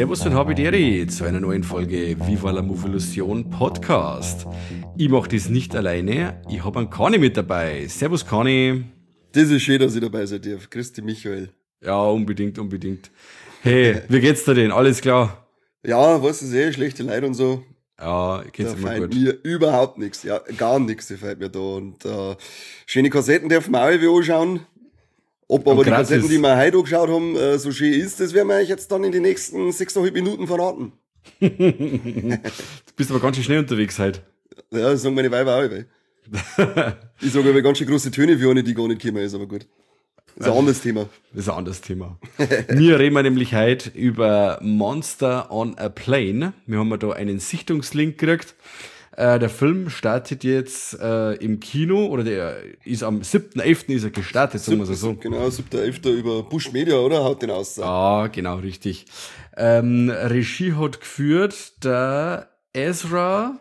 Servus und Habideri zu einer neuen Folge Viva la Muffillusion Podcast. Ich mache das nicht alleine, ich habe einen Kani mit dabei. Servus Kani. Das ist schön, dass ich dabei sein darf. Grüß dich, Michael. Ja, unbedingt. Hey, wie geht's dir denn? Alles klar? Ja, was ist schlechte Leute und so. Ja, geht's Da immer fällt gut. mir überhaupt nichts. Ja, gar nichts fällt mir da. Und schöne Kassetten dürfen wir auch anschauen. Ob aber die gratis. Kassetten, die wir heute angeschaut haben, so schön ist, das werden wir euch jetzt dann in den nächsten 6,5 Minuten verraten. Du bist aber ganz schön schnell unterwegs heute. Ja, das sagen meine Weiber auch. Weil. Ich sage aber ganz schön große Töne für eine, die gar nicht kommen, ist aber gut. Das ist ein anderes Thema. Das ist ein anderes Thema. Wir reden nämlich heute über Monster on a Plane. Wir haben da einen Sichtungslink gekriegt. Der Film startet jetzt im Kino, oder der ist am 7.11. ist er gestartet, sagen wir so. Genau, 7.11. über Bush Media, oder? Haut den aus. Ja, genau, richtig. Regie hat geführt der Ezra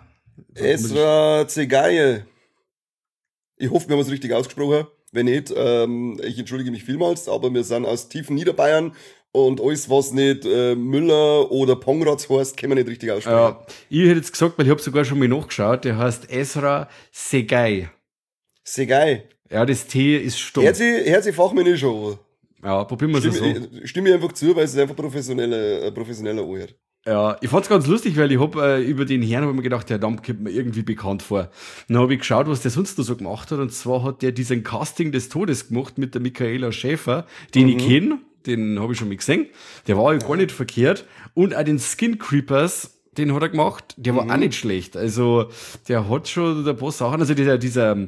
Cegaye. Ich hoffe, wir haben es richtig ausgesprochen. Wenn nicht, ich entschuldige mich vielmals, aber wir sind aus tiefen Niederbayern und alles, was nicht Müller oder Pongratz heißt, können wir nicht richtig aussprechen. Ja, ich hätte jetzt gesagt, weil ich habe sogar schon mal nachgeschaut, der heißt Ezra Cegaye. Cegaye. Ja, das T ist stumm. Hört sich fachmännisch an. Ja, probieren wir es so. Stimme ich einfach zu, weil es einfach professioneller anhört. Ja, ich fand's ganz lustig, weil ich hab über den Herrn hab ich mir gedacht, der Name kommt mir irgendwie bekannt vor. Dann habe ich geschaut, was der sonst noch so gemacht hat, und zwar hat der diesen Casting des Todes gemacht mit der Michaela Schäfer, den ich kenne, den habe ich schon mal gesehen. Der war ja gar nicht verkehrt. Und auch den Skin Creepers, den hat er gemacht, der war auch nicht schlecht. Also der hat schon ein paar Sachen, also dieser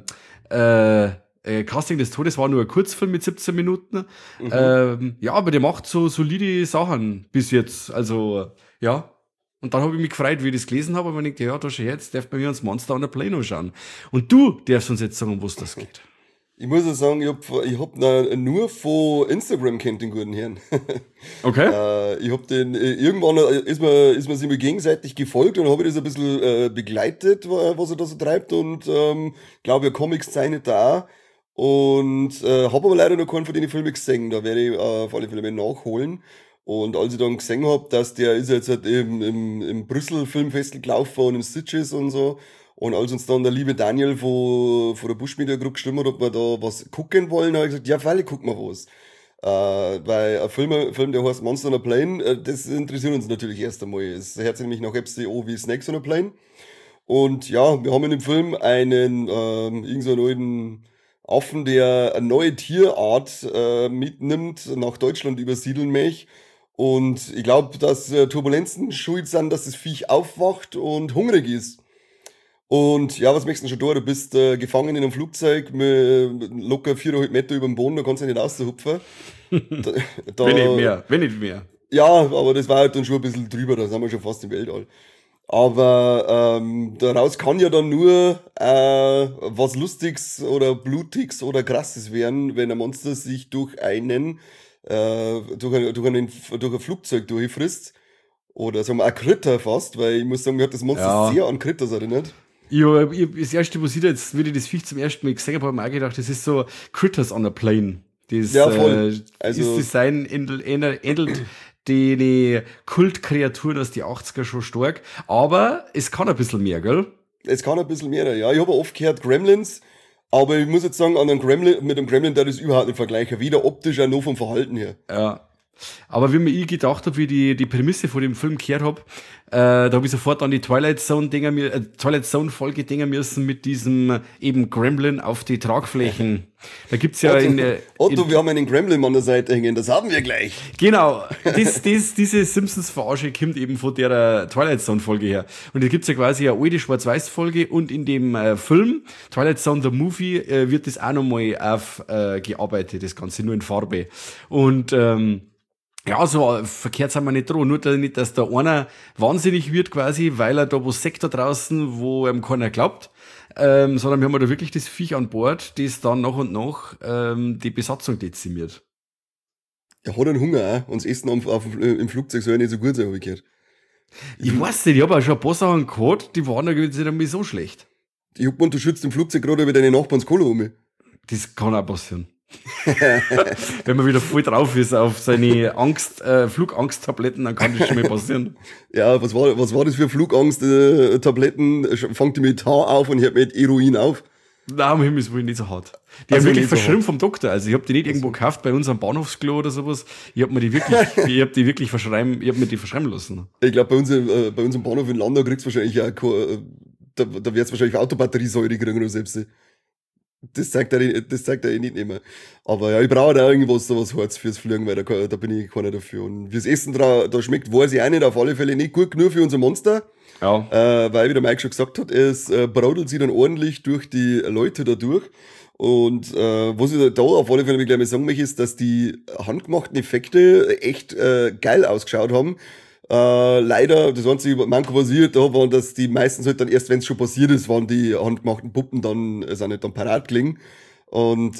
Casting des Todes war nur ein Kurzfilm mit 17 Minuten. Ja, aber der macht so solide Sachen bis jetzt. Also, ja. Und dann habe ich mich gefreut, wie ich das gelesen habe, aber ich dachte, ja, da schon jetzt, darf bei mir uns Monster on a Plane anschauen. Und du darfst uns jetzt sagen, um was das geht. Ich muss ja sagen, ich hab nur von Instagram kennt den guten Herrn. Okay. Ich hab den, irgendwann ist man sich mal gegenseitig gefolgt und habe das ein bisschen begleitet, was er da so treibt, und glaube, Comics zeichnet da auch. Und habe aber leider noch keinen von den Filmen gesehen. Da werde ich auf alle Fälle mal nachholen. Und als ich dann gesehen habe, dass der ist jetzt halt im Brüssel Filmfestival gelaufen und im Sitges und so. Und als uns dann der liebe Daniel von der Bush Media Group gestimmt hat, ob wir da was gucken wollen, habe ich gesagt, ja, freilich gucken wir was. Weil ein Film, der heißt Monster on a Plane, das interessiert uns natürlich erst einmal. Es hört sich nämlich nach FCO wie Snakes on a Plane. Und ja, wir haben in dem Film einen, irgend so einen alten Affen, der eine neue Tierart mitnimmt, nach Deutschland übersiedeln möchte. Und ich glaube, dass Turbulenzen schuld sind, dass das Viech aufwacht und hungrig ist. Und ja, was möchtest du schon da? Du bist gefangen in einem Flugzeug mit locker 4,5 Meter über dem Boden, da kannst du nicht raushupfen. Wenn nicht mehr. Ja, aber das war halt dann schon ein bisschen drüber, da sind wir schon fast im Weltall. Aber daraus kann ja dann nur was Lustiges oder Blutiges oder Krasses werden, wenn ein Monster sich durch ein Flugzeug durchfrisst. Oder sagen wir ein Kritter fast, weil ich muss sagen, mir hat das Monster sehr an Kritters erinnert. Ja, das erste, was ich jetzt, wie ich das Viech zum ersten Mal gesehen habe, habe ich mir auch gedacht, das ist so Critters on a Plane. Das, ja, voll. Also, das Design ähnelt die Kultkreaturen aus die 80er schon stark. Aber es kann ein bisschen mehr, gell? Es kann ein bisschen mehr, ja. Ich habe oft gehört Gremlins, aber ich muss jetzt sagen, mit einem Gremlin darf ich das überhaupt nicht vergleichen. Weder optisch, auch noch vom Verhalten her. Ja. Aber wie mir ich gedacht habe, wie die Prämisse von dem Film gehört habe, da habe ich sofort an die Twilight Zone Folge denken müssen mit diesem eben Gremlin auf die Tragflächen. Da gibt's ja Otto, wir haben einen Gremlin an der Seite hängen, das haben wir gleich. Genau, diese Simpsons-Verarsche kommt eben von der Twilight Zone Folge her. Und da gibt's ja quasi eine alte Schwarz-Weiß-Folge, und in dem Film Twilight Zone the Movie wird das auch nochmal aufgearbeitet, das Ganze nur in Farbe. Und ja, so verkehrt sind wir nicht dran. Nur nicht, dass da einer wahnsinnig wird quasi, weil er da was sagt da draußen, wo ihm keiner glaubt. Sondern wir haben da wirklich das Viech an Bord, das dann nach und nach die Besatzung dezimiert. Er hat einen Hunger auch, und das Essen im Flugzeug soll ja nicht so gut sein, habe ich gehört. Ich weiß nicht, ich habe auch schon ein paar Sachen gehabt, die waren nicht einmal so schlecht. Ich hab gemeint, du schützt im Flugzeug gerade über deine Nachbarns Kohle um. Das kann auch passieren. Wenn man wieder voll drauf ist auf seine Flugangsttabletten, dann kann das schon mal passieren. Ja, was war das für Flugangst-Tabletten? Fangt die mit H auf und hört mit Heroin auf? Nein, um Himmels Willen nicht so hart. Die haben wirklich verschrieben vom Doktor. Also ich habe die nicht irgendwo gekauft bei uns am Bahnhofsklo oder sowas. Ich habe mir die wirklich verschreiben lassen. Ich glaube, bei uns am Bahnhof in Landau kriegst du wahrscheinlich auch da wird's wahrscheinlich Autobatteriesäure kriegen oder selbst. Das zeigt er nicht mehr. Aber ja, ich brauche da irgendwas sowas Harz fürs Fliegen, weil da bin ich keiner dafür. Und wie das Essen da schmeckt, weiß ich auch nicht, auf alle Fälle nicht gut genug für unser Monster. Ja. Weil, wie der Mike schon gesagt hat, es brodelt sich dann ordentlich durch die Leute da durch. Und was ich da auf alle Fälle gleich mal sagen möchte, ist, dass die handgemachten Effekte echt geil ausgeschaut haben. Leider, das einzige Manko, was ich da war, dass die meistens halt dann erst, wenn es schon passiert ist, waren die handgemachten Puppen dann, sind nicht dann parat gelegen. Und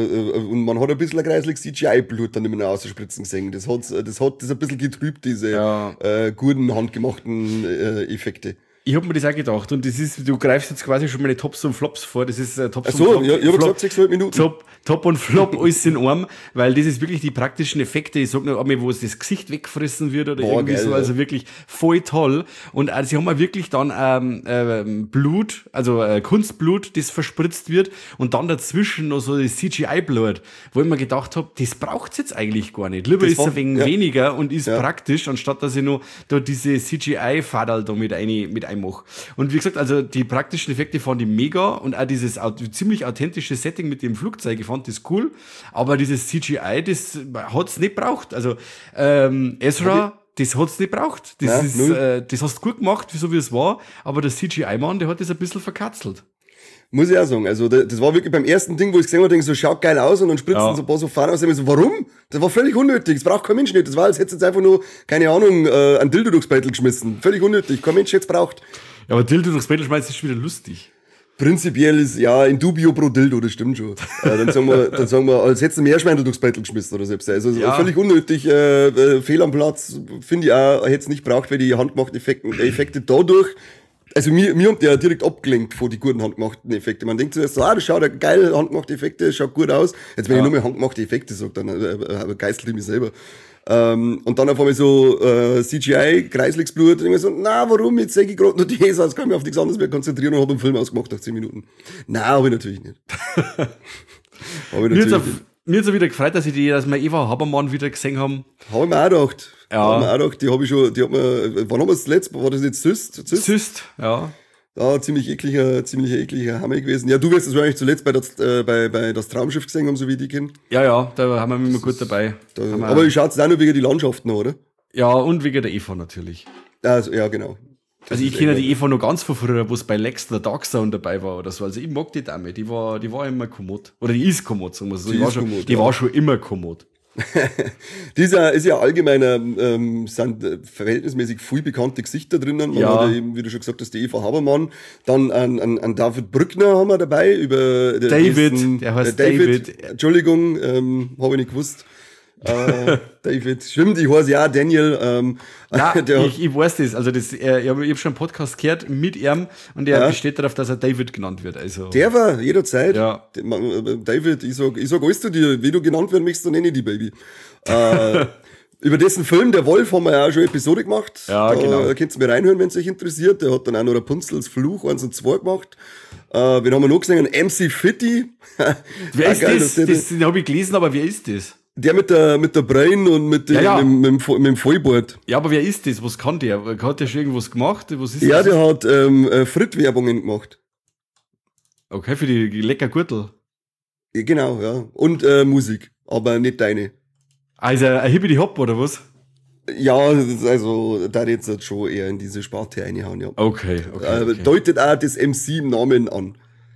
man hat ein bisschen ein kreisliches CGI-Blut dann immer noch ausspritzen gesehen. Das hat ein bisschen getrübt, diese guten handgemachten Effekte. Ich hab mir das auch gedacht. Und das ist, du greifst jetzt quasi schon meine Tops und Flops vor. Das ist Tops und Flop. Ja, ich hab gesagt, 6 Minuten. Top und Flop, alles in einem, weil das ist wirklich die praktischen Effekte. Ich sag nur einmal, wo es das Gesicht wegfressen wird oder irgendwie geil, so. Also wirklich voll toll. Und sie haben auch wirklich dann Blut, also Kunstblut, das verspritzt wird. Und dann dazwischen noch so das CGI-Blut, wo ich mir gedacht habe, das braucht's jetzt eigentlich gar nicht. Lieber ist es ein wenig weniger und ist praktisch, anstatt dass ich noch da diese CGI-Fadal da mit einmache. Und wie gesagt, also die praktischen Effekte fand ich mega und auch dieses ziemlich authentische Setting mit dem Flugzeug, ich fand das cool, aber dieses CGI, das hat's nicht braucht. Also Ezra, das hat's nicht braucht. Das hast du gut gemacht, so wie es war, aber der CGI-Mann, der hat das ein bisschen verkatzelt. Muss ich auch sagen. Also, das war wirklich beim ersten Ding, wo ich gesehen habe, denke so, schaut geil aus und dann spritzen so ein paar so Fahnen aus. Und ich so, warum? Das war völlig unnötig. Das braucht kein Mensch nicht. Das war, als hättest du jetzt einfach nur, keine Ahnung, ein Dildo durchs Beutel geschmissen. Völlig unnötig. Kein Mensch jetzt braucht. Ja, aber Dildo durchs Beutel schmeißen ist schon wieder lustig. Prinzipiell ist, ja, in dubio pro Dildo, das stimmt schon. Dann sagen wir, als hättest du Meerschweinel durchs Beutel geschmissen oder selbst. Also, völlig unnötig, fehl am Platz, finde ich auch, hätte es nicht braucht, weil die handgemachten Effekte dadurch, also mir haben die ja direkt abgelenkt von die guten handgemachten Effekte. Man denkt zuerst so, das schaut ja geil, handgemachte Effekte, schaut gut aus. Jetzt, wenn ich nur mehr handgemachte Effekte sage, dann geistelt ich mich selber. Und dann auf einmal so CGI, Kreislingsblut, und ich mir so, na, warum? Jetzt sage ich gerade nur das, als kann ich mich auf nichts anderes mehr konzentrieren und habe einen Film ausgemacht nach 10 Minuten. Nein, habe ich natürlich nicht. Mir hat's auch wieder gefreut, dass wir Eva Habermann wieder gesehen haben. Habe ich mir auch gedacht. Ja. Habe mir auch gedacht, wann haben wir das letzte, war das jetzt Syst, ja. Ja, ziemlich ekliger Hammer gewesen. Ja, du wirst es wahrscheinlich zuletzt bei das Traumschiff gesehen haben, so wie ich die kenne. Ja, da haben wir immer gut dabei. Aber ich schaue es auch nur wegen die Landschaften, oder? Ja, und wegen der Eva natürlich. Also, ja, genau. Also ich kenne die Eva noch ganz von früher, wo es bei Lex der Dark Zone dabei war oder so. Also ich mag die Dame, die war immer kommod. Oder die ist kommod, sagen wir so. Die war schon immer kommod. Dieser ist ja allgemein, sind verhältnismäßig viel bekannte Gesichter drinnen. Man hat ja eben, wie du schon gesagt hast, die Eva Habermann. Dann an David Brückner haben wir dabei. Der heißt David. Entschuldigung, habe ich nicht gewusst. David, stimmt, ich heiße ja Daniel. Ich weiß das. Also ich habe schon einen Podcast gehört mit ihm und er besteht darauf, dass er David genannt wird. Also der war jederzeit. Ja. David, ich sag alles zu dir, wie du genannt werden möchtest, dann nenne ich die, Baby. Über dessen Film, Der Wolf, haben wir ja auch schon eine Episode gemacht. Ja, genau. Da könnt ihr mir reinhören, wenn es euch interessiert. Der hat dann auch noch Rapunzels Fluch 1 und 2 gemacht. Wen haben wir noch gesehen? MC Fitty. Wer ist das? Das habe ich gelesen, aber wer ist das? Der mit der Brain und mit dem Vollbord. Ja, aber wer ist das? Was kann der? Hat der schon irgendwas gemacht? Was ist das? Der hat Fritt-Werbungen gemacht. Okay, für die lecker Gürtel. Ja, genau, ja. Und Musik, aber nicht deine. Also ein Hippity-Hop oder was? Ja, also da jetzt schon eher in diese Sparte reinhauen, ja. Okay. Deutet auch das MC im Namen an.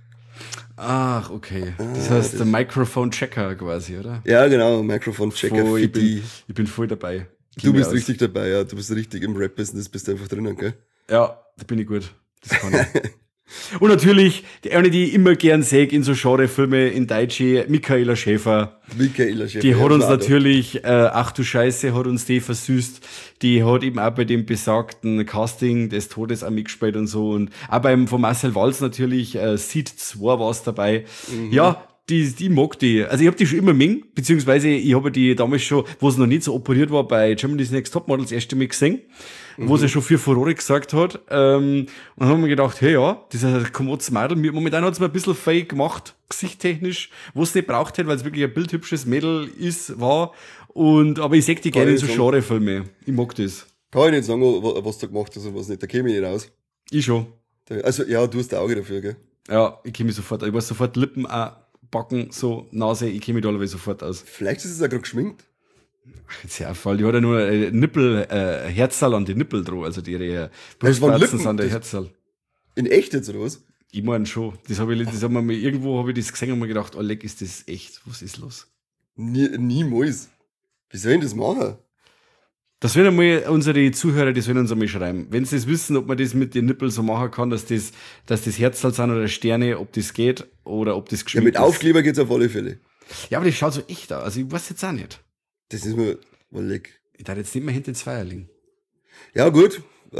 Ach, okay. Das heißt der Microphone-Checker quasi, oder? Ja, genau, Microphone-Checker. Ich bin voll dabei. Du bist richtig dabei, ja. Du bist richtig im Rap-Business, bist du einfach drinnen, gell? Ja, da bin ich gut. Das kann ich. Und natürlich, die ich immer gern sehe in so Genrefilme in Deutsche, Michaela Schäfer. Die hat uns natürlich, ach du Scheiße, hat uns die versüßt. Die hat eben auch bei dem besagten Casting des Todes auch mitgespielt und so. Und auch von Marcel Walz natürlich, Seed 2 war es dabei. Mhm. Ja, die mag die. Also ich habe die schon immer mengen, beziehungsweise ich habe die damals schon, wo es noch nicht so operiert war, bei Germany's Next Topmodel das erste Mal gesehen, wo sie schon für Furore gesagt hat. Und dann haben wir gedacht, hey ja, das ist ein kommodes Mädel. Momentan hat es mir ein bisschen fake gemacht, gesichttechnisch, wo es nicht braucht hätte, weil es wirklich ein bildhübsches Mädel war. Aber ich seh die gerne in so Genrefilme. Ich mag das. Kann ich nicht sagen, was du gemacht hast und was nicht. Da käme ich nicht raus. Ich schon. Also, ja, du hast ein Auge dafür, gell? Ja, ich kenne mich sofort aus. Ich weiß sofort Lippen, Backen, so, Nase, ich kenne mich da alle sofort aus. Vielleicht ist es auch gerade geschminkt. Ach, jetzt ja, Fall, die hat ja nur Nippel, Herzal an die Nippel drauf, also ihre Das waren Brustwarzen Lippen. sind der Herzal. In echt jetzt, oder was? Ich meine schon. Irgendwo habe ich das gesehen und mir gedacht, oh leck, ist das echt? Was ist los? Niemals. Wie soll ich das machen? Das werden einmal unsere Zuhörer, die sollen uns einmal schreiben. Wenn sie das wissen, ob man das mit den Nippeln so machen kann, dass das Herzal sind oder Sterne, ob das geht oder ob das Ja, geschminkt mit ist. Aufkleber geht's auf alle Fälle. Ja, aber das schaut so echt aus. Also ich weiß jetzt auch nicht. Das ist mir mal leck. Ich darf jetzt nicht mehr hinter den Zweierling. Ja, gut. Ich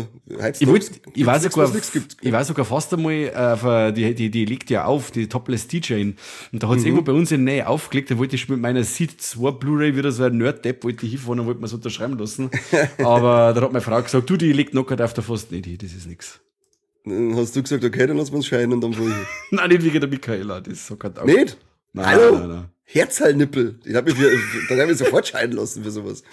weiß sogar fast einmal, die legt ja auf, die Topless DJ. Und da hat es irgendwo bei uns in der Nähe aufgelegt, da wollte ich mit meiner Seed 2 Blu-ray wieder so ein Nerd-Depp, wollte ich hinfahren und wollte mir es unterschreiben lassen. Aber da hat meine Frau gesagt, du, die legt knockert auf der fast nicht hin, das ist nix. Dann hast du gesagt, okay, dann lassen wir uns scheiden und dann fahr ich. Nein, nicht wegen der Michaela, das so kein Nicht? Nein, Hallo? nein. Herzhalnippel. Dann hab ich sofort scheiden lassen für sowas.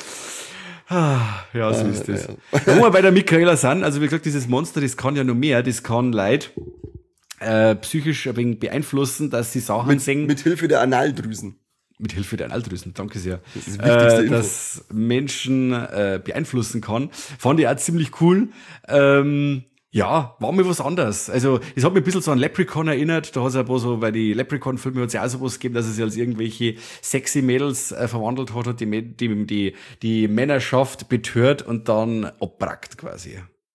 Ja, so ist das. Wenn wir bei der Michaela sind, also wie gesagt, dieses Monster, das kann ja noch mehr, das kann Leid psychisch ein wenig beeinflussen, dass sie Sachen sehen. Mit Hilfe der Analdrüsen. Mit Hilfe der Analdrüsen, danke sehr. Das ist das wichtigste Info. Dass Menschen beeinflussen kann. Fand ich auch ziemlich cool. Ja, war mir was anderes. Also, es hat mich ein bisschen so an Leprechaun erinnert. Da hat es ein paar so, bei die Leprechaun-Filme hat es ja auch sowas gegeben, dass er sich als irgendwelche sexy Mädels verwandelt hat und die Männerschaft betört und dann abbrackt quasi.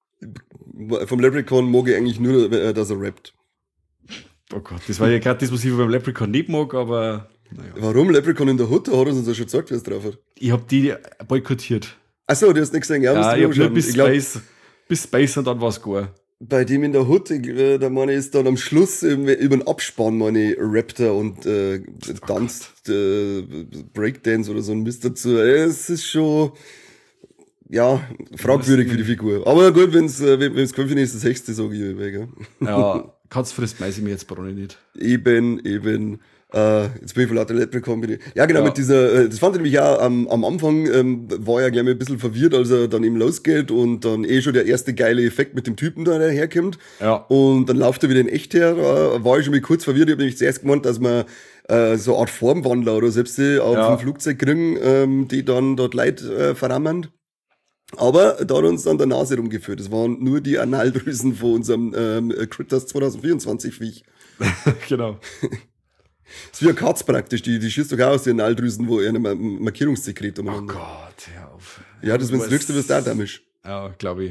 Vom Leprechaun mag ich eigentlich nur, dass er rappt. Oh Gott, das war ja gerade das, was ich beim Leprechaun nicht mag, aber naja. Warum? Leprechaun in der Hut? Da hat er uns ja schon gesagt, wie es drauf hat. Ich hab die boykottiert. Achso, du hast nicht gesehen. Ja, ich hab nur bis Space und dann war's gar. Bei dem in der Hut, der meine ist dann am Schluss über den Abspann, meine Raptor und tanzt Breakdance oder so ein Mist dazu. Es ist schon, ja, fragwürdig für die Figur. Aber gut, wenn's Kämpfe ist, das Hexte, sage ich weg. Ja, Katz frisst weiß ich mir jetzt Brunne nicht. Eben. Jetzt bin ich von lauter Leprechaun. Ja, genau, mit dieser, das fand ich nämlich auch am Anfang, war ja gleich mal ein bisschen verwirrt, als er dann eben losgeht und dann schon der erste geile Effekt mit dem Typen da herkommt. Ja. Und dann läuft er wieder in echt her, da war ich schon mal kurz verwirrt. Ich habe nämlich zuerst gemeint, dass man so eine Art Formwandler oder selbst auf dem Flugzeug kriegen, die dann dort Leute verrammen. Aber da hat uns dann der Nase rumgeführt. Das waren nur die Analdrüsen von unserem Critters 2024 Viech. Genau. Das ist wie eine Katz praktisch, die schießt doch auch aus den Analdrüsen, wo er eine Markierungssekret Oh Gott, hör auf. Ja, das, wenn du drückst, wirst du auch damisch. Ja, glaube ich.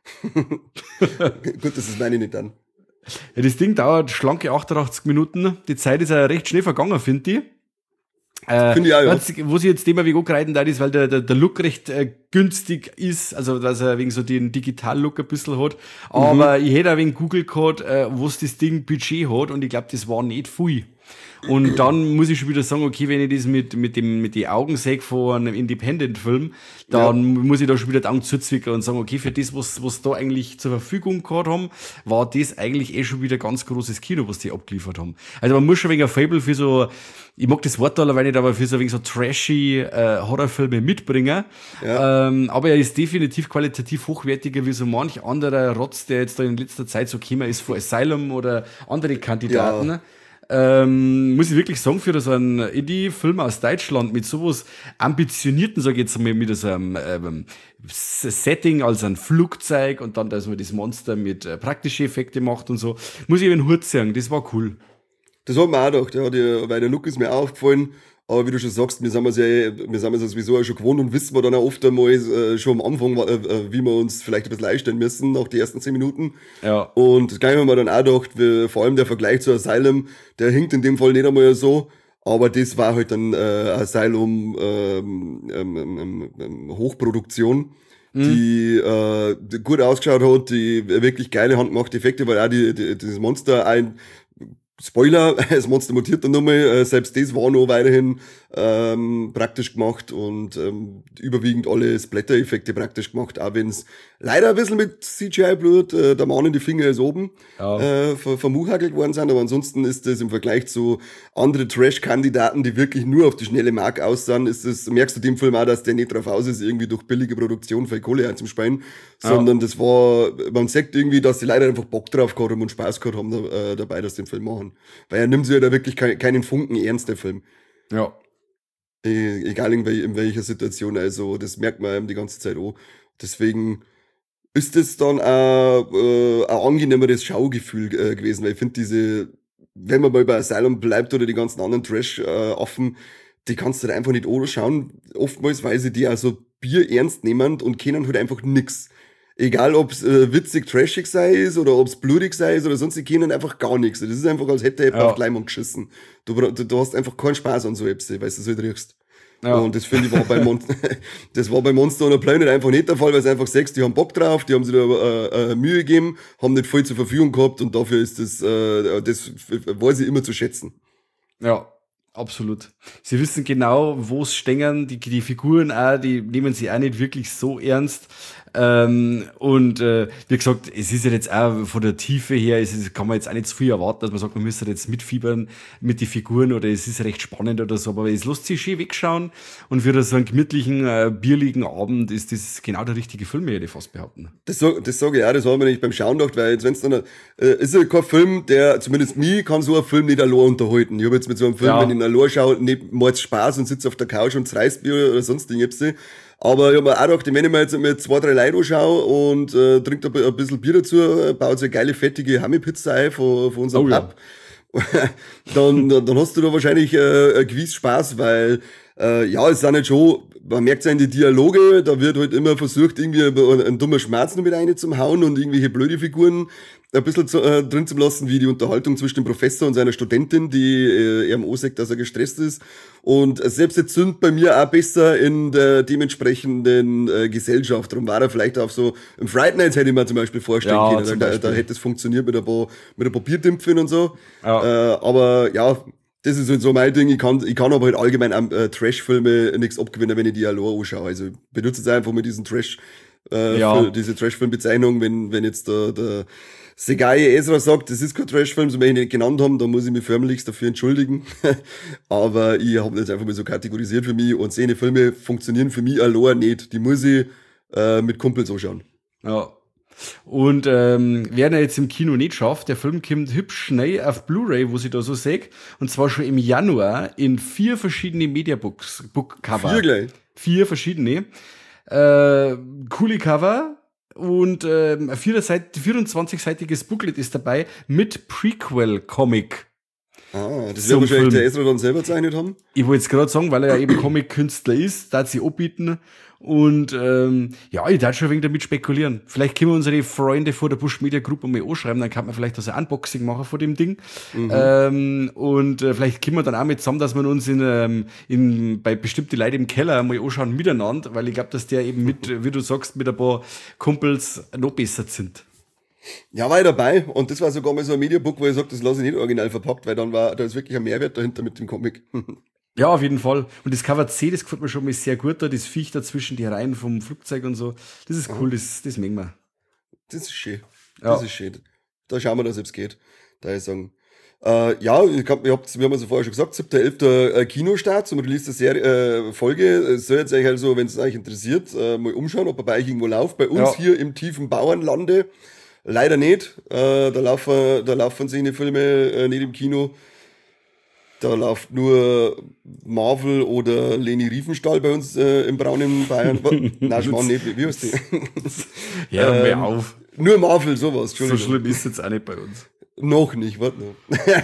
Gut, das ist meine nicht dann. Ja, das Ding dauert schlanke 88 Minuten. Die Zeit ist ja recht schnell vergangen, finde ich. Finde ich auch, ja. Wo sie jetzt immer wie angreifen da ist, weil der Look recht günstig ist, also dass er wegen so den Digital-Look ein bisschen hat. Aber ich hätte auch wegen Google gehabt, was das Ding Budget hat und ich glaube, das war nicht viel. Und dann muss ich schon wieder sagen, okay, wenn ich das mit den Augen sehe von einem Independent-Film, dann muss ich da schon wieder die Augen zuzwicken und sagen, okay, für das, was da eigentlich zur Verfügung gehabt haben, war das eigentlich schon wieder ganz großes Kino, was die abgeliefert haben. Also man muss schon wegen ein Fable für so, ich mag das Wort allerweil nicht, aber für so wegen so trashy Horrorfilme mitbringen. Ja. Aber er ist definitiv qualitativ hochwertiger wie so manch anderer Rotz, der jetzt da in letzter Zeit so gekommen ist von Asylum oder andere Kandidaten. Ja. Muss ich wirklich sagen, für so einen Indie-Film aus Deutschland mit sowas ambitionierten, sage ich jetzt mal, mit so einem Setting als ein Flugzeug und dann, dass man das Monster mit praktischen Effekten macht und so, muss ich eben Hut sagen, das war cool. Das hat mir auch gedacht, ja, weil der Look ist mir auch aufgefallen. Aber wie du schon sagst, wir sind es ja sowieso auch schon gewohnt und wissen wir dann auch oft einmal schon am Anfang, wie wir uns vielleicht ein bisschen einstellen müssen, nach die ersten 10 Minuten. Ja. Und das gleich haben wir dann auch gedacht, vor allem der Vergleich zu Asylum, der hinkt in dem Fall nicht einmal so, aber das war halt dann Asylum Hochproduktion, die gut ausgeschaut hat, die wirklich geile handgemachte Effekte, weil auch dieses Monster Spoiler, das Monster mutiert dann nochmal, selbst das war noch weiterhin praktisch gemacht und überwiegend alle Splatter-Effekte praktisch gemacht, auch wenn es leider ein bisschen mit CGI-Blut, der Mann in die Finger ist oben, vermuchakelt worden sind, aber ansonsten ist das im Vergleich zu anderen Trash-Kandidaten, die wirklich nur auf die schnelle Mark aussahen, merkst du dem Film auch, dass der nicht drauf aus ist, irgendwie durch billige Produktion für Kohle einzusparen, sondern das war, man sagt irgendwie, dass die Leute einfach Bock drauf gehabt haben und Spaß gehabt haben dabei, dass sie den Film machen. Weil er nimmt sich ja da wirklich keinen Funken ernst, der Film. Ja. Egal in welcher Situation, also das merkt man eben die ganze Zeit auch. Deswegen ist das dann ein angenehmeres Schaugefühl gewesen, weil ich finde wenn man mal bei Asylum bleibt oder die ganzen anderen Trash-Affen, die kannst du da einfach nicht anschauen, oftmals, weil sie die also bierernst nehmen und kennen halt einfach nix. Egal, ob's witzig, trashig sei ist oder ob's blutig sei ist oder sonst, die kennen einfach gar nichts. Das ist einfach, als hätte jemand auf die Leinwand geschissen. Du hast einfach keinen Spaß an so etwas, weil du es halt riechst. Ja. Und das finde ich das war bei Monster ohne Play nicht einfach nicht der Fall, weil es einfach sagst, die haben Bock drauf, die haben sich da Mühe gegeben, haben nicht viel zur Verfügung gehabt und dafür ist das weiß ich immer zu schätzen. Ja. Absolut. Sie wissen genau, wo es stängern, die Figuren auch, die nehmen sie auch nicht wirklich so ernst. Wie gesagt, es ist ja jetzt auch von der Tiefe her, kann man jetzt auch nicht zu viel erwarten, dass man sagt, man müsste jetzt mitfiebern mit den Figuren oder es ist recht spannend oder so, aber es lässt sich schön wegschauen und für so einen gemütlichen, bierligen Abend ist das genau der richtige Film, hätte ich fast behaupten. Das sage ich auch, das haben wir nicht beim Schauen gedacht, weil jetzt, wenn es dann, ist ja kein Film, der, zumindest mich, kann so ein Film nicht allein unterhalten. Ich habe jetzt mit so einem Film, wenn ich ihn allein schaue, nicht mal Spaß und sitze auf der Couch und reißt Bier oder sonst irgendwas. Aber ich habe mir auch gedacht, wenn ich mir jetzt mit 2, 3 Leuten anschaue und trinkt ein bisschen Bier dazu, baut so eine geile, fettige Hammy-Pizza ein von unserem Pub, dann hast du da wahrscheinlich einen gewissen Spaß, weil es sind nicht schon, man merkt es ja in die Dialoge, da wird halt immer versucht, irgendwie einen dummen Schmerz noch mit rein zu hauen und irgendwelche blöde Figuren ein bisschen drin zu lassen, wie die Unterhaltung zwischen dem Professor und seiner Studentin, die ihm ansagt, dass er gestresst ist. Und selbst jetzt sind bei mir auch besser in der dementsprechenden Gesellschaft. Darum war er vielleicht auch so, im Fright Nights hätte ich mir zum Beispiel vorstellen können, da hätte es funktioniert mit ein paar Bierdümpfen und so. Ja. Aber ja, das ist halt so mein Ding. Ich kann aber halt allgemein Trash-Filme nichts abgewinnen, wenn ich die allein anschaue. Also ich benutze es einfach mit diesen diese Trash-Film-Bezeichnung, wenn jetzt der Segai Ezra sagt, das ist kein Trash-Film, so wenn ich ihn nicht genannt haben, dann muss ich mich förmlichst dafür entschuldigen. Aber ich habe das einfach mal so kategorisiert für mich und Filme funktionieren für mich allein nicht. Die muss ich mit Kumpels anschauen. Ja. Und wer er jetzt im Kino nicht schafft, der Film kommt hübsch schnell auf Blu-ray, wo sie da so seht, und zwar schon im Januar in 4 verschiedene Mediabook-Cover. 4 gleich? 4 verschiedene. Coole Cover und ein 24-seitiges Booklet ist dabei mit Prequel-Comic. Ah, das wird wahrscheinlich der Ezra dann selber gezeichnet haben? Ich wollte es gerade sagen, weil er ja eben Comic-Künstler ist, da sie anbieten. Und ich darf schon ein wenig damit spekulieren. Vielleicht können wir unsere Freunde vor der Busch Media Group mal anschreiben, dann kann man vielleicht das ein Unboxing machen von dem Ding. Vielleicht können wir dann auch mit zusammen, dass wir uns bei bestimmten Leuten im Keller mal anschauen miteinander, weil ich glaube, dass der eben mit, wie du sagst, mit ein paar Kumpels noch besser sind. Ja, war ich dabei und das war sogar mal so ein Mediabook, wo ich sage, das lasse ich nicht original verpackt, weil da ist wirklich ein Mehrwert dahinter mit dem Comic. Ja, auf jeden Fall. Und das Cover C, das gefällt mir schon mal sehr gut da, das Viech dazwischen, die Reihen vom Flugzeug und so. Das ist cool, das mögen wir. Das ist schön. Das ist schön. Da schauen wir, dass es geht. Da ich sagen. Wir haben es ja vorher schon gesagt, 7.11. Kinostart zum Release der Serie, Folge. Es soll jetzt eigentlich also, wenn es euch interessiert, mal umschauen, ob er bei euch irgendwo läuft. Bei uns hier im tiefen Bauernlande leider nicht. Da laufen seine Filme nicht im Kino. Da läuft nur Marvel oder Leni Riefenstahl bei uns im braunen Bayern. Nein, Schmarrn nicht. Wie heißt die? Ja, hör auf. Nur Marvel, sowas. So schlimm ist es jetzt auch nicht bei uns. Noch nicht, warte noch.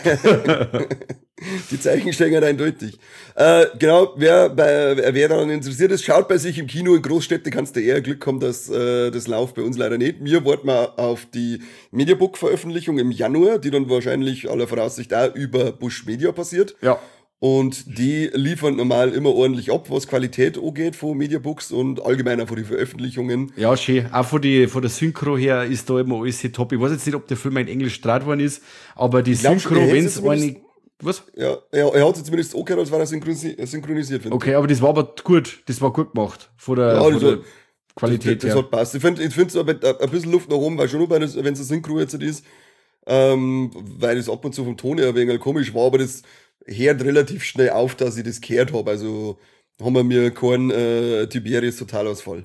Die Zeichen stehen halt eindeutig. Genau, wer daran interessiert ist, schaut bei sich im Kino. In Großstädten kannst du eher Glück haben, dass das läuft bei uns leider nicht. Wir warten mal auf die Mediabook-Veröffentlichung im Januar, die dann wahrscheinlich aller Voraussicht auch über Busch Media passiert. Ja. Und die liefern normal immer ordentlich ab, was Qualität angeht von Mediabooks und allgemein auch von den Veröffentlichungen. Ja, schön. Auch von der Synchro her ist da immer alles hier top. Ich weiß jetzt nicht, ob der Film in Englisch gedreht worden ist, aber die Synchro, wenn es eine... Was? Ja, er hat sich zumindest angehört, als war er synchronisiert. Okay, aber das war aber gut. Das war gut gemacht. Von der Qualität her. Das hat passt. Ich finde es aber ein bisschen Luft nach oben, weil schon nur, wenn es eine Synchro jetzt ist, weil das ab und zu vom Ton her ein wenig komisch war, aber das hört relativ schnell auf, dass ich das gehört habe. Also haben wir mir keinen Tiberius Totalausfall.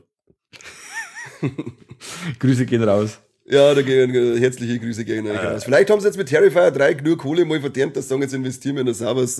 Grüße gehen raus. Ja, da gehen herzliche Grüße gehen raus. Vielleicht haben sie jetzt mit Terrifier 3 genug Kohle mal verdient, dass sie sagen, jetzt investieren wir in das sauberes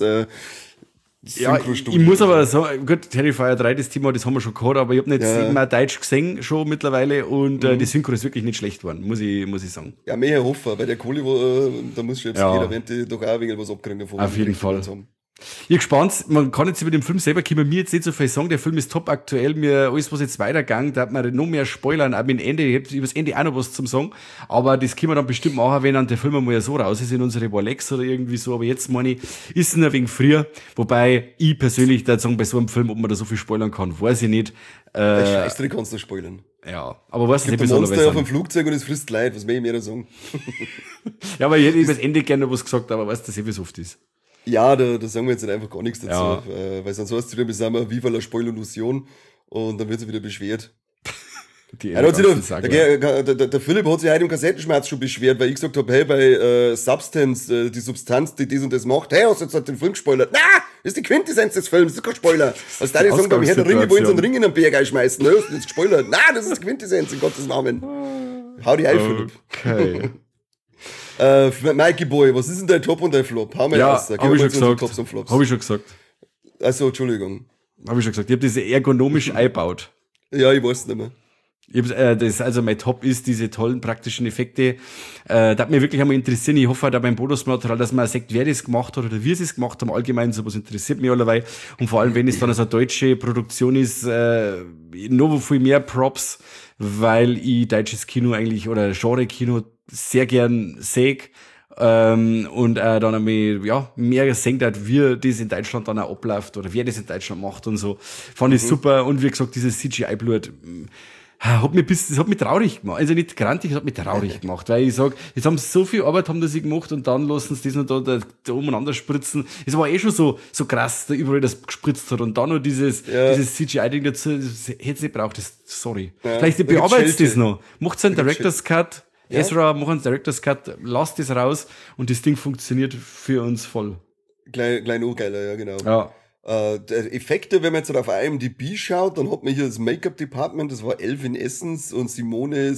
ja, ich muss aber sagen, gut, Terrifier 3, das Thema, das haben wir schon gehabt, aber ich habe nicht immer Deutsch gesehen schon mittlerweile und die Synchro ist wirklich nicht schlecht geworden, muss ich sagen. Ja, mehr hoffen, weil der Kohle, da muss schon jetzt jeder Rente doch auch ein wenig was abkriegen davon. Auf jeden Fall. Ich bin gespannt, man kann jetzt über den Film selber, können wir mir jetzt nicht so viel sagen, der Film ist top aktuell, mir alles, was jetzt weitergegangen, da hat man noch mehr Spoilern, auch mit dem Ende, ich hab über das Ende auch noch was zum sagen, aber das können wir dann bestimmt machen, wenn dann der Film einmal so raus ist in unsere Warlex oder irgendwie so, aber jetzt meine ich, ist es ein wenig früher, wobei ich persönlich da sagen, bei so einem Film, ob man da so viel spoilern kann, weiß ich nicht. Scheißdreck kannst du spoilern. Ja, aber was nicht besonders. Monster auf dem Flugzeug und es frisst Leid, was will ich mir da sagen? Ja, aber ich hätte über das Ende gerne noch was gesagt, aber weißt du, wie es oft ist. Ja, da sagen wir jetzt einfach gar nichts dazu, weil sonst heißt es wieder, wir sind mal Viva la Spoiler-Illusion und dann wird sie wieder beschwert. Der Philipp hat sich heute im Kassettenschmerz schon beschwert, weil ich gesagt habe, hey, bei Substance, die Substanz, die das und das macht, hey, hast du jetzt halt den Film gespoilert? Na, das ist die Quintessenz des Films, das ist kein Spoiler. Als da die sagen, beim Herr der Ringe wollen sie einen Ring in den Berg einschmeißen, ne, hast du jetzt gespoilert? Na, das ist die Quintessenz, in Gottes Namen. Hau die ein, Philipp. Okay. Mikey Boy, was ist denn dein Top und dein Flop? Hau mal raus. Hab ich schon gesagt. Also, Entschuldigung. Hab ich schon gesagt. Ich habe das ergonomisch eingebaut. Ja, ich weiß nicht mehr. Also mein Top ist diese tollen praktischen Effekte. Das hat mich wirklich einmal interessieren. Ich hoffe halt auch beim Bonusmaterial, dass man sagt, wer das gemacht hat oder wie sie es gemacht haben. Allgemein, sowas interessiert mich allerweil. Und vor allem, wenn es dann also eine deutsche Produktion ist, noch viel mehr Props, weil ich deutsches Kino eigentlich oder Genre-Kino sehr gern sehe. Und dann einmal, mehr gesehen hat, wie das in Deutschland dann auch abläuft oder wer das in Deutschland macht und so. Fand ich super. Und wie gesagt, dieses CGI-Blut, das hat mich traurig gemacht. Also nicht grantig, das hat mich traurig gemacht, weil ich sag, jetzt haben sie so viel Arbeit haben sie gemacht und dann lassen sie das noch da umeinander spritzen. Es war schon so krass, da überall das gespritzt hat und dann noch dieses CGI-Ding dazu, das hätte es nicht braucht, sorry. Ja, vielleicht bearbeitet das noch. Macht einen Director's Cut, Ezra, mach einen Director's Cut, lasst das raus und das Ding funktioniert für uns voll. Klein Urgeiler, ja, genau. Ja. Effekte, wenn man jetzt auf IMDb schaut, dann hat man hier das Make-up-Department, das war Elvin Essens und Simone,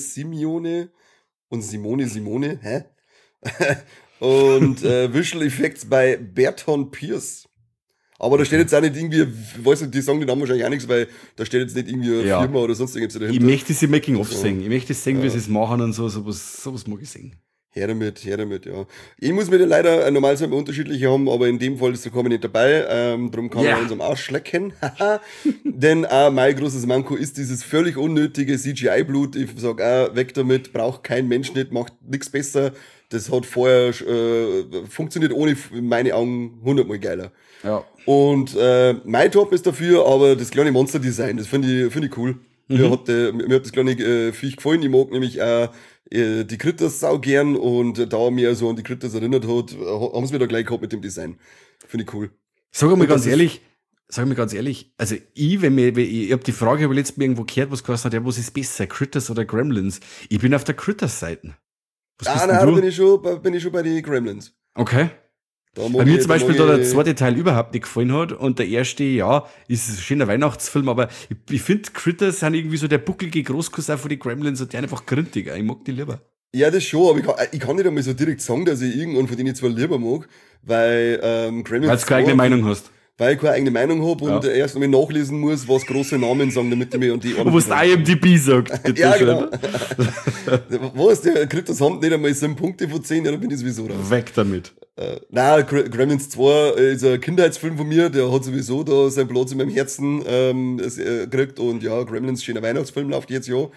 hä? Und Visual Effects bei Berton Pierce. Aber da steht jetzt auch nicht irgendwie, weiß nicht, die sagen den Namen wahrscheinlich auch nichts, weil da steht jetzt nicht irgendwie eine Firma oder sonst irgendwas dahinter. Ich möchte sie Making-of sehen. Ich möchte sehen, wie sie es machen und so, sowas mag ich sehen. Her damit, ja. Ich muss mir da leider, normal sind wir unterschiedliche haben, aber in dem Fall ist der Kommen nicht dabei, darum kann man uns am Arsch schlecken. Denn mein großes Manko ist dieses völlig unnötige CGI-Blut. Ich sag weg damit, braucht kein Mensch nicht, macht nichts besser. Das hat vorher funktioniert ohne, in meine Augen, 100-mal geiler. Ja. Und mein Top ist dafür aber das kleine Monster-Design, das finde ich cool. Mir hat das kleine Viech gefallen, ich mag nämlich die Critters sau gern und da mir so an die Critters erinnert hat, haben sie mir da gleich gehabt mit dem Design. Finde ich cool. Sag mir ganz ehrlich, also ich hab die Frage aber letztens irgendwo gehört, was geheißen hat, ja, was ist besser, Critters oder Gremlins? Ich bin auf der Critters-Seite. Da bin ich schon bei den Gremlins. Okay. Bei mir zum Beispiel da der zweite Teil überhaupt nicht gefallen hat und der erste, ist ein schöner Weihnachtsfilm, aber ich finde Critters sind irgendwie so der buckelige Großkuss auch von den Gremlins und die einfach gründiger. Ich mag die lieber. Ja, das schon, aber ich kann nicht einmal so direkt sagen, dass ich irgendwann von denen zwar lieber mag, weil Gremlins... Weil du keine eigene Meinung hast. Weil ich keine eigene Meinung habe und erst einmal nachlesen muss, was große Namen sagen, damit ich mir an die... Du musst IMDb sagt. Ja, genau. Was, der Critters haben nicht einmal 7 Punkte von 10, ja, dann bin ich sowieso raus. Weg damit. Nein, Gremlins 2 ist ein Kindheitsfilm von mir, der hat sowieso da seinen Platz in meinem Herzen gekriegt und ja, Gremlins, schöner Weihnachtsfilm, läuft jetzt ja.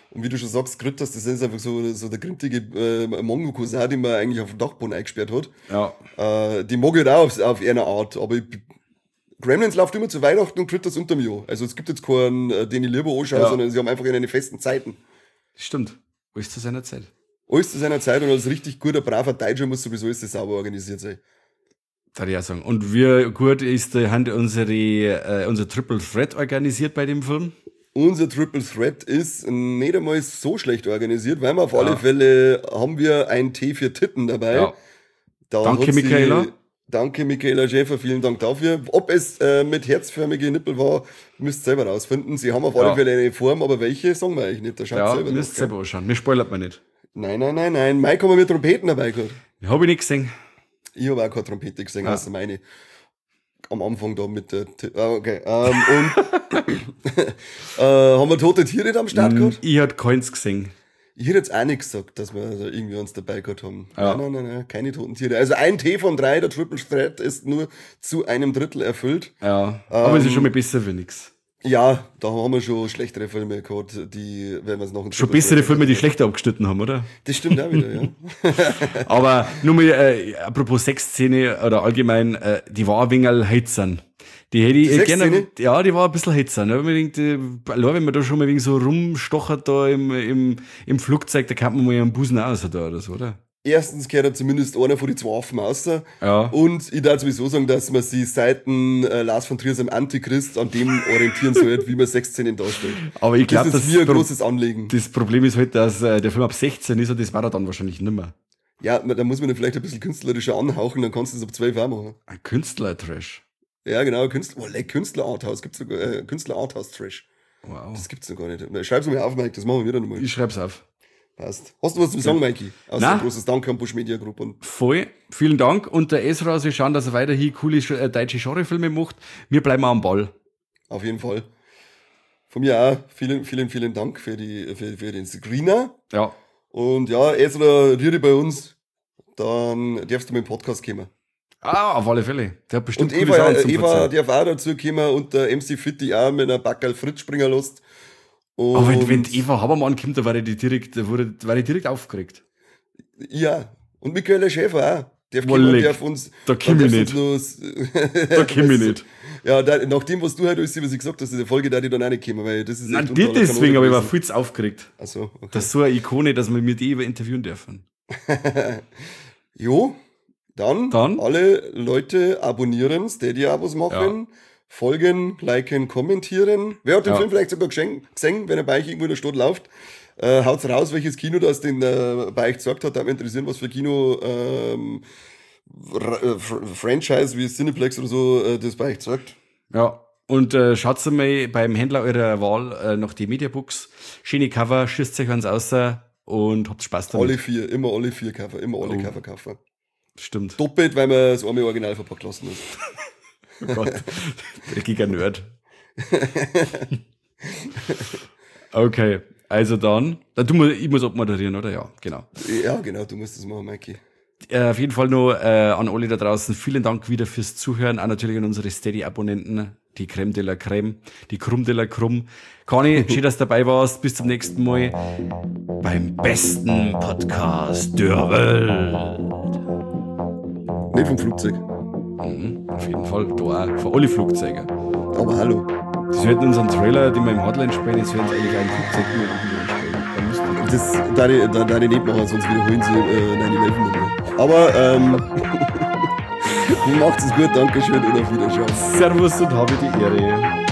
Und wie du schon sagst, Kryptos, das ist einfach so der grintige Mongo-Cousin, den man eigentlich auf dem Dachboden eingesperrt hat. Ja. Die mag ich halt auch auf einer Art, aber Gremlins läuft immer zu Weihnachten und Kryptos unterm Jahr. Also es gibt jetzt keinen, den ich lieber anschaue, sondern sie haben einfach eine festen Zeiten. Stimmt. Alles zu seiner Zeit. Alles zu seiner Zeit und als richtig guter, braver Deutscher muss sowieso alles sauber organisiert sein. Darf ich auch sagen. Und wie gut ist unser Triple Threat organisiert bei dem Film? Unser Triple Threat ist nicht einmal so schlecht organisiert, weil wir auf alle Fälle haben wir ein Tee für Titten dabei. Ja. Danke, Michaela. Danke, Michaela Schäfer, vielen Dank dafür. Ob es mit herzförmige Nippel war, müsst ihr selber rausfinden. Sie haben auf alle Fälle eine Form, aber welche, sagen wir eigentlich nicht. Da schaut selber müsst selber anschauen. Mir spoilert man nicht. Nein. Mike haben wir mit Trompeten dabei gehabt. Hab ich nicht gesehen. Ich habe auch keine Trompete gesehen, außer meine. Am Anfang da mit der... okay. Haben wir tote Tiere da am Start gehabt? Ich hab keins gesehen. Ich hätte jetzt auch nicht gesagt, dass wir da irgendwie uns dabei gehabt haben. Ja. Nein, keine toten Tiere. Also ein Tee von 3, der Triple Threat, ist nur zu 1/3 erfüllt. Ja, aber es ist schon mal besser wie nix. Ja, da haben wir schon schlechtere Filme gehabt, die, wenn wir es noch... Schon bessere Filme, die schlechter abgeschnitten haben, oder? Das stimmt auch wieder, ja. Aber nur mal, apropos Sexszene oder allgemein, die war ein wenig heizern. Die hätte ich gerne, ja, die war ein bisschen heizern. Ne? Wenn man da schon mal wegen so rumstochert da im Flugzeug, da kann man mal einen Busen raus da oder so, oder? Erstens gehört er zumindest einer von den 2 Affen raus. Ja. Und ich darf sowieso sagen, dass man sich seiten Lars von Trier seinem Antichrist an dem orientieren sollte, wie man Sexszenen darstellt. Aber ich glaube, das ist mir ein großes Anliegen. Das Problem ist halt, dass der Film ab 16 ist und das war er dann wahrscheinlich nimmer. Ja, da muss man dann vielleicht ein bisschen künstlerischer anhauchen, dann kannst du es ab 12 auch machen. Ein Künstler-Trash. Ja, genau, Künstler-Arthouse. Gibt's sogar, Künstler-Arthouse-Trash. Wow. Das gibt's noch gar nicht. Schreib's mir auf, Mike, das machen wir wieder nochmal. Ich schreib's auf. Passt. Hast du was zum Sagen, Mikey? Außer ein großes Danke an Busch Media Group. Voll. Vielen Dank. Und der Ezra, Sie schauen, dass er weiterhin coole deutsche Genrefilme macht. Wir bleiben am Ball. Auf jeden Fall. Von mir auch vielen Dank für den Screener. Ja. Und ja, Ezra, rühre bei uns, dann darfst du mit dem Podcast kommen. Ah, auf alle Fälle. Der hat bestimmt und Eva darf auch dazu kommen und der MC Fitti auch mit einer Backerl Fritz springen lässt. Aber wenn Eva Habermann kommt, da war ich direkt aufgeregt. Ja, und Michaela Schäfer auch. Darf uns... Da komme ich nicht. Da komme ich nicht. Ja, nach dem, was du heute alles über sie gesagt hast, diese Folge, da die dann auch nicht kommen, weil das ist... Nein, nicht deswegen, aber ich war viel zu aufgeregt. Ach so, okay. Das ist so eine Ikone, dass wir mit ihr interviewen dürfen. Jo, dann alle Leute abonnieren, Steady-Abos machen, folgen, liken, kommentieren. Wer hat den Film vielleicht sogar gesehen, wenn er bei euch irgendwo in der Stadt läuft? Haut's raus, welches Kino das den bei euch gesagt hat. Da mich interessieren, was für Kino Franchise wie Cineplex oder so das bei euch sagt. Ja, und schaut mal beim Händler eurer Wahl nach die Mediabooks. Schöne Cover, schießt euch eins raus und habt Spaß damit. Immer alle vier Cover Cover kaufen. Stimmt. Doppelt, weil man das einmal original verpackt lassen muss. Oh Gott, der Giga-Nerd. Okay, also dann ich muss abmoderieren, oder? Ja, genau. Ja, genau, du musst das machen, Mikey. Auf jeden Fall noch an alle da draußen, vielen Dank wieder fürs Zuhören, auch natürlich an unsere Steady-Abonnenten, die Creme de la Creme, die Krumm de la Krumm. Conny, schön, dass du dabei warst, bis zum nächsten Mal beim besten Podcast der Welt. Nicht vom Flugzeug. Auf jeden Fall, da auch, für alle Flugzeuge. Aber hallo. Das wird in unserem Trailer, den wir im Hotline spielen, das wird eigentlich ein Flugzeug immer spielen. Das da nicht machen, sonst wiederholen sie 9/11 nochmal. Aber macht's es gut, Dankeschön und auf Wiedersehen. Servus und habe die Ehre.